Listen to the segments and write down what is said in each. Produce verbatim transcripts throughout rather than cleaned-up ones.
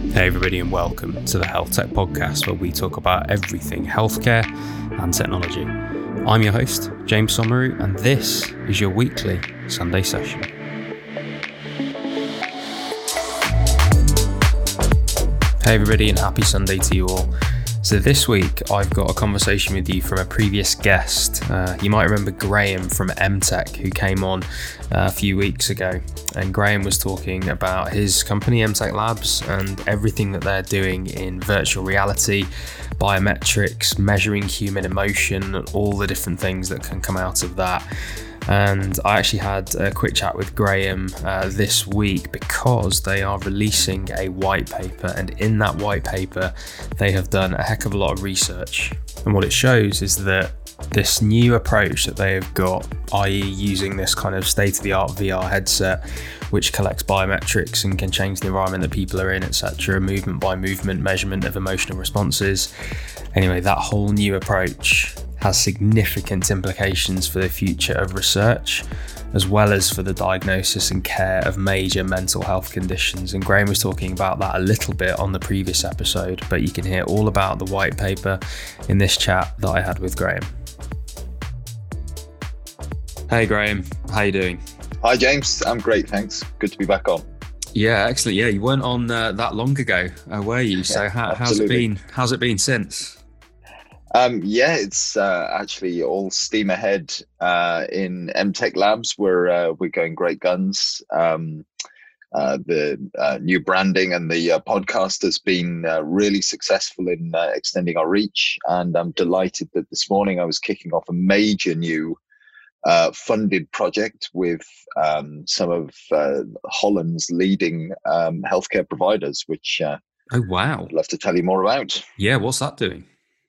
Hey everybody and welcome to the Health Tech Podcast, where we talk about everything healthcare and technology. I'm your host, James Somaru, and this is your weekly Sunday session. Hey everybody and happy Sunday to you all. So this week I've got a conversation with you from a previous guest. Uh, you might remember Graham from M Tech, who came on uh, a few weeks ago, and Graham was talking about his company M Tech Labs and everything that they're doing in virtual reality, biometrics, measuring human emotion, and all the different things that can come out of that. And I actually had a quick chat with Graham uh, this week because they are releasing a white paper, and in that white paper they have done a heck of a lot of research. And what it shows is that this new approach that they have got, that is using this kind of state-of-the-art V R headset which collects biometrics and can change the environment that people are in, et cetera, movement by movement, measurement of emotional responses. Anyway, that whole new approach has significant implications for the future of research, as well as for the diagnosis and care of major mental health conditions. And Graham was talking about that a little bit on the previous episode, but you can hear all about the white paper in this chat that I had with Graham. Hey Graham, how you doing? Hi James, I'm great, thanks. Good to be back on. Yeah, excellent. Yeah, you weren't on uh, that long ago, uh, were you? So yeah, how, how's it been? How's it been since? Um, yeah, it's uh, actually all steam ahead uh, in M Tech Labs. We're uh, we're going great guns. Um, uh, the uh, new branding and the uh, podcast has been uh, really successful in uh, extending our reach, and I'm delighted that this morning I was kicking off a major new uh, funded project with um, some of uh, Holland's leading um, healthcare providers, which uh, oh wow, I'd love to tell you more about. Yeah, what's that doing?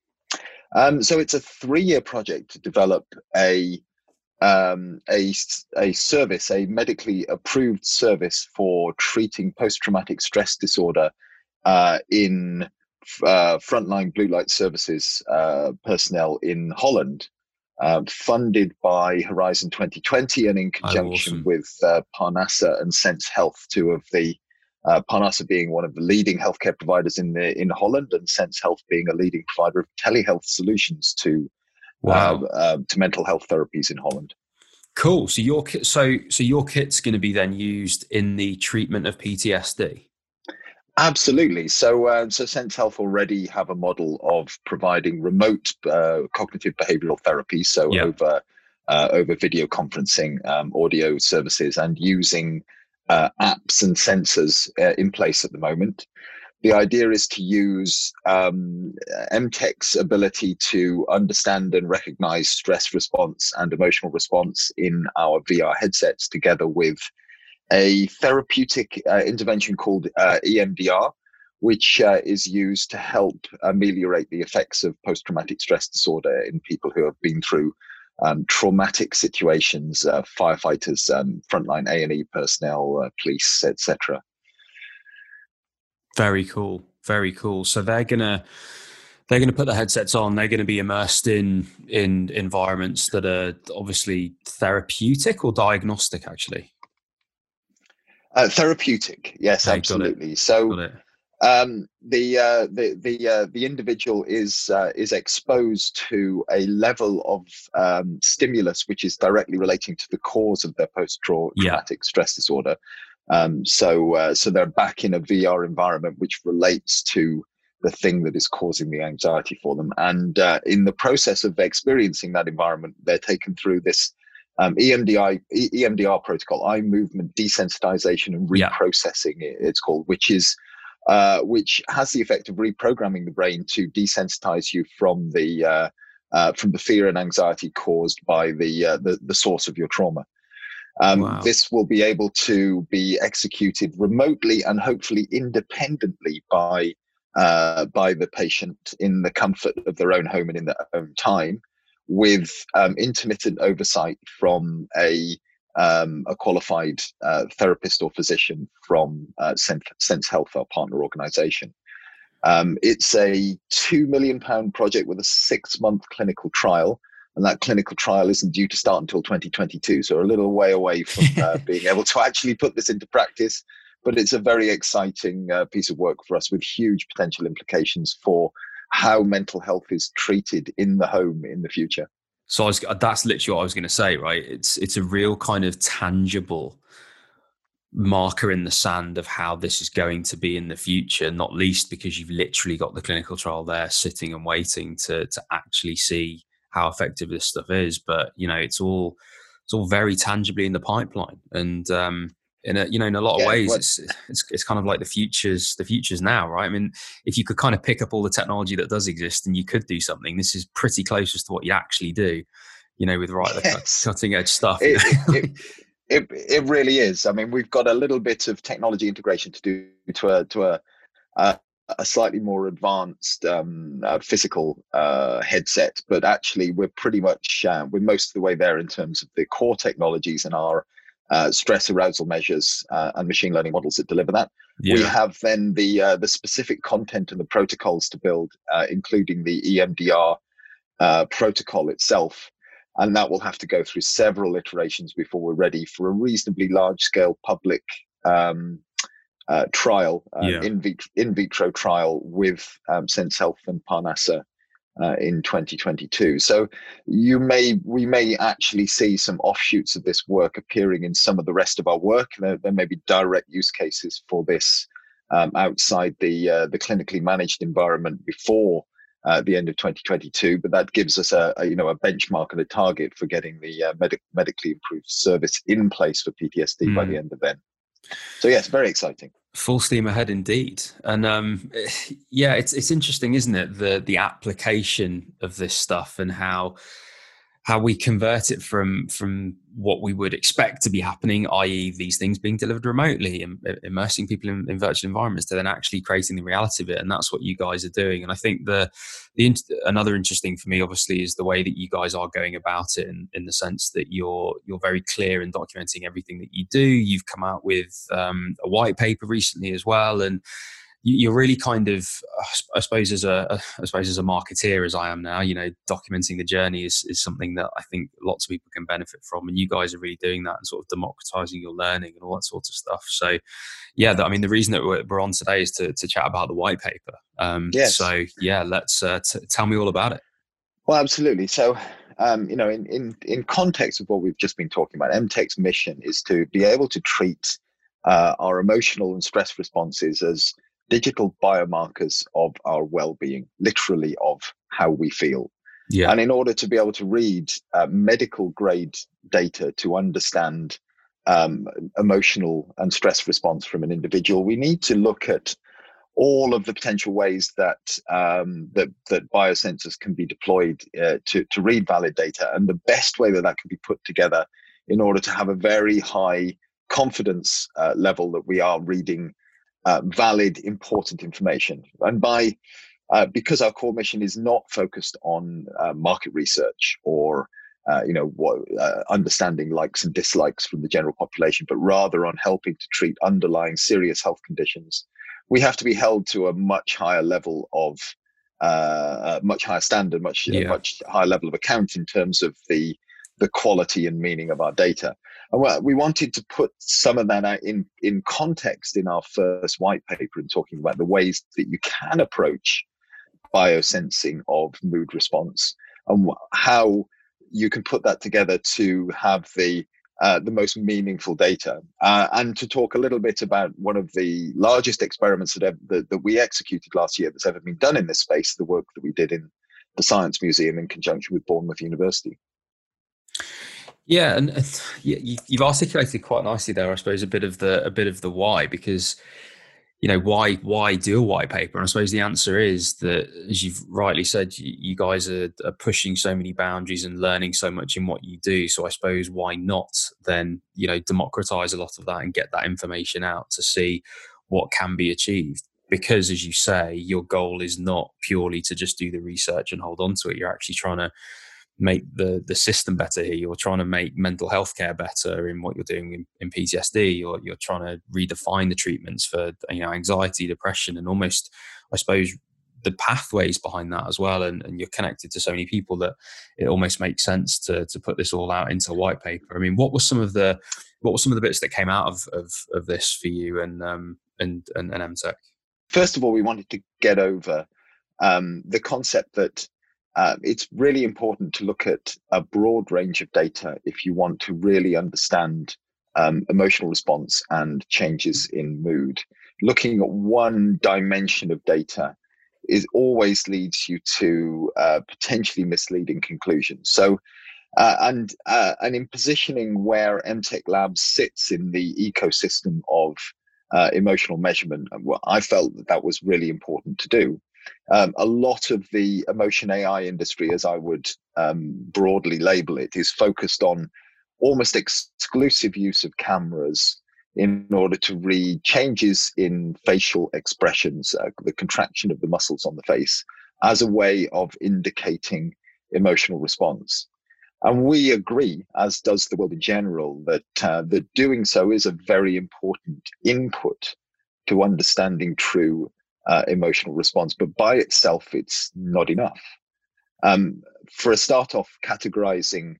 Um, so it's a three-year project to develop a, um, a a service, a medically approved service for treating post-traumatic stress disorder uh, in uh, frontline blue light services uh, personnel in Holland, uh, funded by Horizon twenty twenty and in conjunction oh, awesome. with uh, Parnassa and Sense Health, two of the Uh, Parnassa being one of the leading healthcare providers in the, in Holland, and Sense Health being a leading provider of telehealth solutions to wow. uh, uh, to mental health therapies in Holland. Cool. So your kit, so so your kit's going to be then used in the treatment of P T S D. Absolutely. So uh, so Sense Health already have a model of providing remote uh, cognitive behavioral therapy, so yeah. over uh, over video conferencing, um, audio services, and using Uh, apps and sensors uh, in place at the moment. The idea is to use um, M Tech's ability to understand and recognize stress response and emotional response in our V R headsets, together with a therapeutic uh, intervention called uh, E M D R, which uh, is used to help ameliorate the effects of post-traumatic stress disorder in people who have been through Um, traumatic situations, uh, firefighters, um, frontline A and E personnel, uh, police, et cetera. Very cool, very cool. So they're gonna they're gonna put the headsets on. They're gonna be immersed in in environments that are obviously therapeutic or diagnostic, actually. Uh, therapeutic, yes, okay, absolutely. Got so. Got it. Um, the uh, the the uh, the individual is uh, is exposed to a level of um, stimulus which is directly relating to the cause of their post-traumatic yeah. stress disorder. Um, so uh, so they're back in a V R environment which relates to the thing that is causing the anxiety for them. And uh, in the process of experiencing that environment, they're taken through this um, E M D I E M D R protocol, eye movement desensitization and reprocessing. Yeah. It's called, which is Uh, which has the effect of reprogramming the brain to desensitize you from the uh, uh, from the fear and anxiety caused by the uh, the, the source of your trauma. Um, wow. This will be able to be executed remotely and hopefully independently by uh, by the patient in the comfort of their own home and in their own time, with um, intermittent oversight from a Um, a qualified uh, therapist or physician from uh, Sense Health, our partner organization. Um, it's a two million pound project with a six-month clinical trial, and that clinical trial isn't due to start until twenty twenty-two, so we're a little way away from uh, being able to actually put this into practice. but it's a very exciting uh, piece of work for us with huge potential implications for how mental health is treated in the home in the future. So I was, that's literally what I was going to say, right? It's it's a real kind of tangible marker in the sand of how this is going to be in the future, not least because you've literally got the clinical trial there sitting and waiting to to actually see how effective this stuff is. But, you know, it's all it's all very tangibly in the pipeline. And um in a, you know, in a lot of yeah, ways, it's, it's it's kind of like the future's the future's now, right? I mean, if you could kind of pick up all the technology that does exist and you could do something, this is pretty closest to what you actually do, you know, with right yes. the cutting edge stuff. It, it, it, it really is. I mean, we've got a little bit of technology integration to do to a to a uh, a slightly more advanced um, uh, physical uh, headset, but actually we're pretty much uh, we're most of the way there in terms of the core technologies and our Uh, stress arousal measures uh, and machine learning models that deliver that. Yeah. We have then the uh, the specific content and the protocols to build, uh, including the E M D R uh, protocol itself, and that will have to go through several iterations before we're ready for a reasonably large-scale public um, uh, trial, uh, yeah. in, vit- in vitro trial with um, Sense Health and Parnassa Uh, in twenty twenty-two. So you may we may actually see some offshoots of this work appearing in some of the rest of our work. There, there may be direct use cases for this um, outside the uh, the clinically managed environment before uh, the end of twenty twenty-two. But that gives us a, a you know a benchmark and a target for getting the uh, medic- medically improved service in place for P T S D mm. by the end of then. So yes, very exciting. Full steam ahead indeed. And um, yeah, it's it's interesting, isn't it? The the application of this stuff and how how we convert it from from what we would expect to be happening, that is these things being delivered remotely and immersing people in, in virtual environments, to then actually creating the reality of it. And that's what you guys are doing. And I think the the another interesting for me, obviously, is the way that you guys are going about it, in, in the sense that you're you're very clear in documenting everything that you do. You've come out with um, a white paper recently as well, and you're really kind of, I suppose, as a, I suppose as a marketeer, as I am now, you know, documenting the journey is, is something that I think lots of people can benefit from. And you guys are really doing that and sort of democratizing your learning and all that sort of stuff. So yeah, I mean, the reason that we're, we're on today is to, to chat about the white paper. Um, yes. So yeah, let's uh, t- tell me all about it. Well, absolutely. So, um, you know, in, in, in context of what we've just been talking about, M TEC's mission is to be able to treat uh, our emotional and stress responses as digital biomarkers of our well-being, literally of how we feel. Yeah. And in order to be able to read uh, medical grade data to understand um, emotional and stress response from an individual, we need to look at all of the potential ways that um, that, that biosensors can be deployed uh, to, to read valid data, and the best way that that can be put together in order to have a very high confidence uh, level that we are reading Uh, valid, important information. And by uh, because our core mission is not focused on uh, market research or uh, you know what, uh, understanding likes and dislikes from the general population, but rather on helping to treat underlying serious health conditions, we have to be held to a much higher level of uh, much higher standard, much yeah. much higher level of account in terms of the the quality and meaning of our data. And we wanted to put some of that out in, in context in our first white paper, and talking about the ways that you can approach biosensing of mood response and how you can put that together to have the uh, the most meaningful data. Uh, and to talk a little bit about one of the largest experiments that, ever, that, that we executed last year that's ever been done in this space, the work that we did in the Science Museum in conjunction with Bournemouth University. Yeah, and uh, you've articulated quite nicely there, I suppose, a bit of the a bit of the why, because you know why why do a white paper? And I suppose the answer is that, as you've rightly said, you guys are, are pushing so many boundaries and learning so much in what you do. So I suppose why not then you know democratize a lot of that and get that information out to see what can be achieved? Because, as you say, your goal is not purely to just do the research and hold on to it. You're actually trying to make the the system better here. You're trying to make mental health care better in what you're doing in, in P T S D, or you're trying to redefine the treatments for you know anxiety, depression, and almost, I suppose, the pathways behind that as well, and, and you're connected to so many people that it almost makes sense to to put this all out into a white paper. I mean, what was some of the what were some of the bits that came out of of, of this for you and um and and, and EMTech? First of all, we wanted to get over um, the concept that uh, it's really important to look at a broad range of data if you want to really understand um, emotional response and changes in mood. Looking at one dimension of data is always leads you to uh, potentially misleading conclusions. So, uh, and uh, and in positioning where EMTech Labs sits in the ecosystem of uh, emotional measurement, well, I felt that that was really important to do. Um, a lot of the emotion A I industry, as I would um, broadly label it, is focused on almost exclusive use of cameras in order to read changes in facial expressions, uh, the contraction of the muscles on the face, as a way of indicating emotional response. And we agree, as does the world in general, that, uh, that doing so is a very important input to understanding true uh, emotional response. But by itself, it's not enough. Um, for a start off, categorizing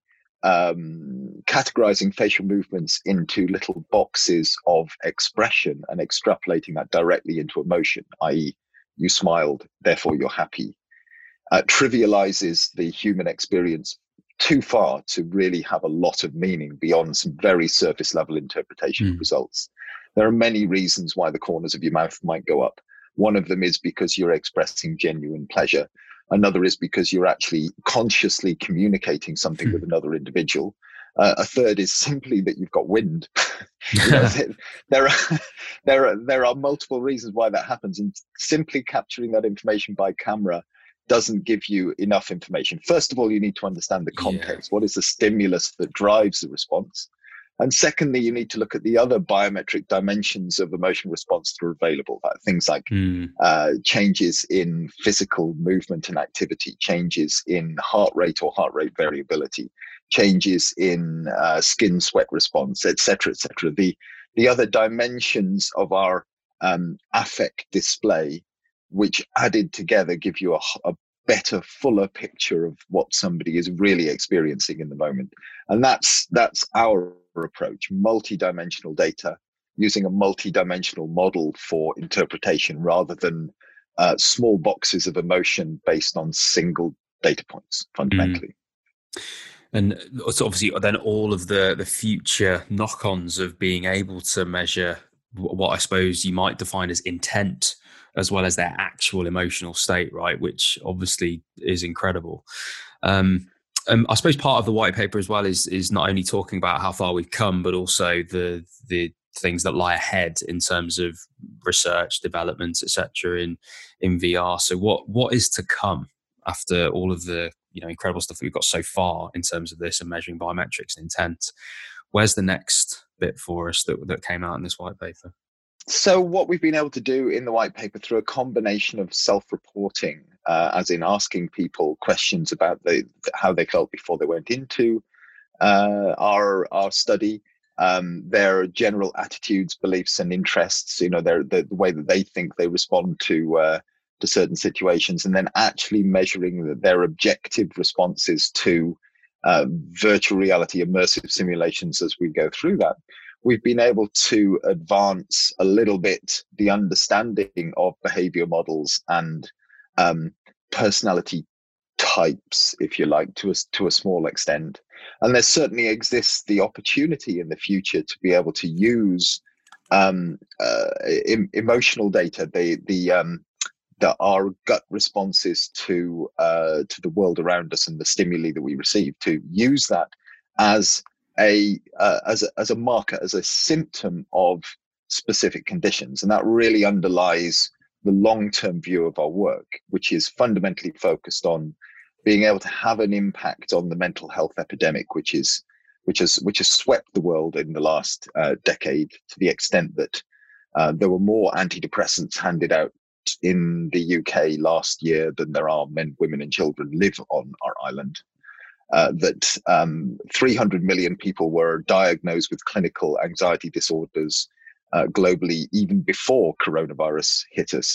um, categorizing facial movements into little boxes of expression and extrapolating that directly into emotion, that is, you smiled, therefore you're happy, uh, trivializes the human experience too far to really have a lot of meaning beyond some very surface level interpretation mm. of results. There are many reasons why the corners of your mouth might go up. One of them is because you're expressing genuine pleasure. Another is because you're actually consciously communicating something mm. with another individual. Uh, a third is simply that you've got wind. You know, there are there are there are multiple reasons why that happens, and simply capturing that information by camera doesn't give you enough information. First of all, you need to understand the context. Yeah. What is the stimulus that drives the response? And secondly, you need to look at the other biometric dimensions of emotional response that are available, uh, things like mm. uh, changes in physical movement and activity, changes in heart rate or heart rate variability, changes in uh, skin sweat response, et cetera, et cetera. The, the other dimensions of our um, affect display, which added together give you a, a better, fuller picture of what somebody is really experiencing in the moment. And that's that's our approach, multi-dimensional data, using a multi-dimensional model for interpretation rather than uh, small boxes of emotion based on single data points, fundamentally. Mm. And so obviously then all of the, the future knock-ons of being able to measure what I suppose you might define as intent, as well as their actual emotional state, right? Which obviously is incredible. Um, um, I suppose part of the white paper as well is is not only talking about how far we've come, but also the the things that lie ahead in terms of research, development, et cetera in in V R. So what what is to come after all of the you know incredible stuff that we've got so far in terms of this and measuring biometrics and intent? Where's the next bit for us that that came out in this white paper? So what we've been able to do in the white paper through a combination of self-reporting, uh, as in asking people questions about the, how they felt before they went into uh, our our study, um, their general attitudes, beliefs, and interests. You know, their the, the way that they think they respond to uh, to certain situations, and then actually measuring their objective responses to uh, virtual reality immersive simulations as we go through that. We've been able to advance a little bit the understanding of behavior models and um, personality types, if you like, to a, to a small extent. And there certainly exists the opportunity in the future to be able to use um, uh, em- emotional data, the, the, um, the our gut responses to uh, to the world around us and the stimuli that we receive, to use that as A, uh, as a as a marker, as a symptom of specific conditions, and that really underlies the long-term view of our work, which is fundamentally focused on being able to have an impact on the mental health epidemic, which is which has which has swept the world in the last uh, decade, to the extent that uh, there were more antidepressants handed out in the U K last year than there are men, women, and children live on our island. Uh, that um, three hundred million people were diagnosed with clinical anxiety disorders uh, globally even before coronavirus hit us.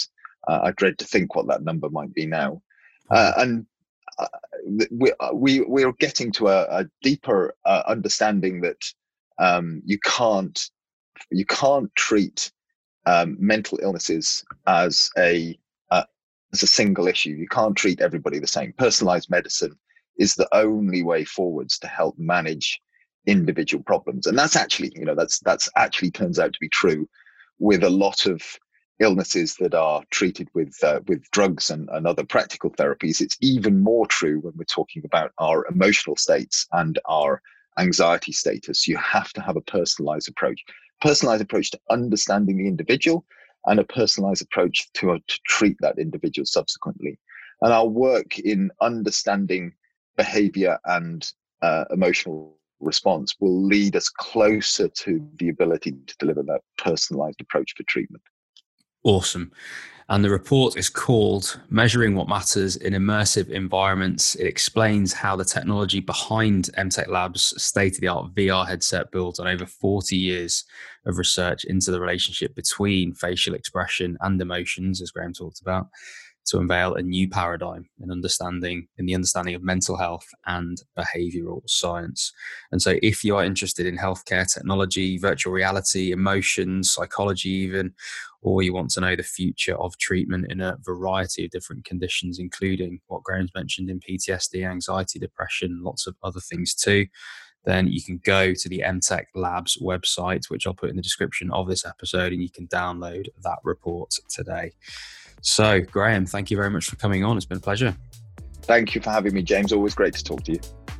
Uh, I dread to think what that number might be now. Uh, and uh, we, we, we're getting to a, a deeper uh, understanding that um, you can't, you can't treat um, mental illnesses as a, uh, as a single issue. You can't treat everybody the same. Personalized medicine is the only way forwards to help manage individual problems. And that's actually, you know, that's, that's actually turns out to be true with a lot of illnesses that are treated with uh, with drugs and, and other practical therapies. It's even more true when we're talking about our emotional states and our anxiety status. You have to have a personalized approach, personalized approach to understanding the individual, and a personalized approach to, uh, to treat that individual subsequently. And our work in understanding behavior and uh, emotional response will lead us closer to the ability to deliver that personalized approach for treatment. Awesome. And the report is called Measuring What Matters in Immersive Environments. It explains how the technology behind M Tech Labs' state-of-the-art V R headset builds on over forty years of research into the relationship between facial expression and emotions, as Graham talked about, to unveil a new paradigm in understanding in the understanding of mental health and behavioral science. And so if you are interested in healthcare technology, virtual reality, emotions, psychology even, or you want to know the future of treatment in a variety of different conditions, including what Graham's mentioned in P T S D, anxiety, depression, lots of other things too, then you can go to the M Tech Labs website, which I'll put in the description of this episode, and you can download that report today. So, Graham, thank you very much for coming on. It's been a pleasure. Thank you for having me, James. Always great to talk to you.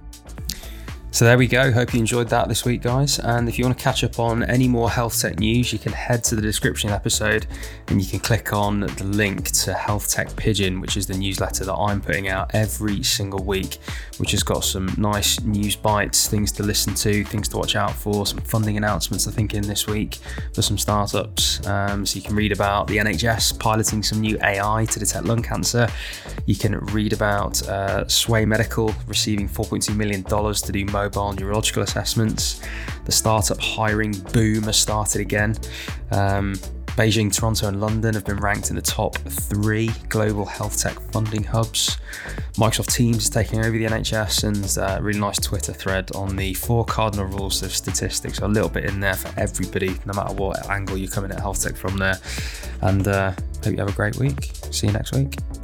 So there we go. Hope you enjoyed that this week, guys. And if you want to catch up on any more health tech news, you can head to the description episode and you can click on the link to Health Tech Pigeon, which is the newsletter that I'm putting out every single week, which has got some nice news bites, things to listen to, things to watch out for, some funding announcements I think in this week for some startups. Um, so you can read about the N H S piloting some new A I to detect lung cancer. You can read about uh, Sway Medical receiving four point two million dollars to do mobile neurological assessments. The startup hiring boom has started again. Um, Beijing, Toronto and London have been ranked in the top three global health tech funding hubs. Microsoft Teams is taking over the N H S, and a really nice Twitter thread on the four cardinal rules of statistics. A little bit in there for everybody, no matter what angle you're coming at health tech from there. And uh, hope you have a great week. See you next week.